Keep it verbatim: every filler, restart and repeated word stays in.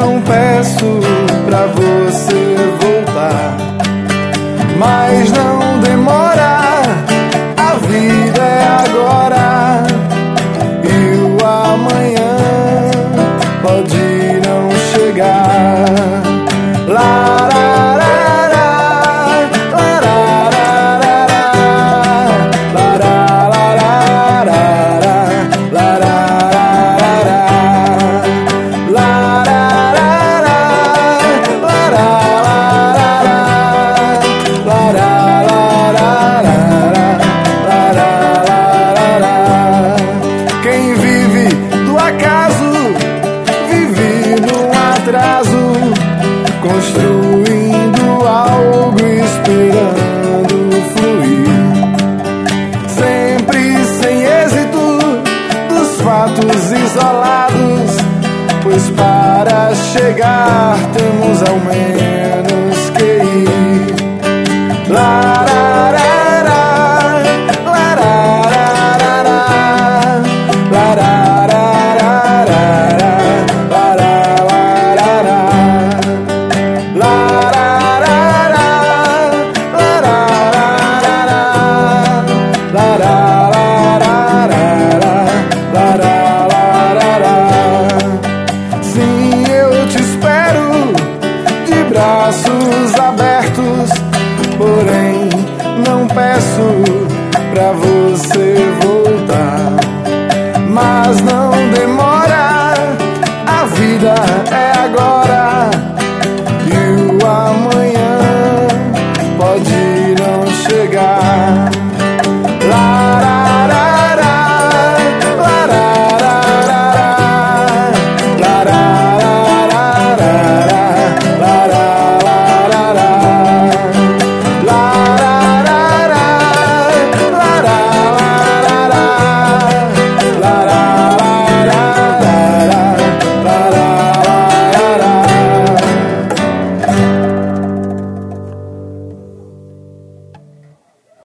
não peço pra você voltar, mas não demora, a vida é agora, e o amanhã pode não chegar. Lararara, quem vive do acaso vive num atraso, construindo algo, esperando fluir, sempre sem êxito dos fatos isolados, pois para chegar temos ao menos que ir. Lararara, lararara, sim, eu te espero de braços abertos, porém não peço pra você voltar, mas não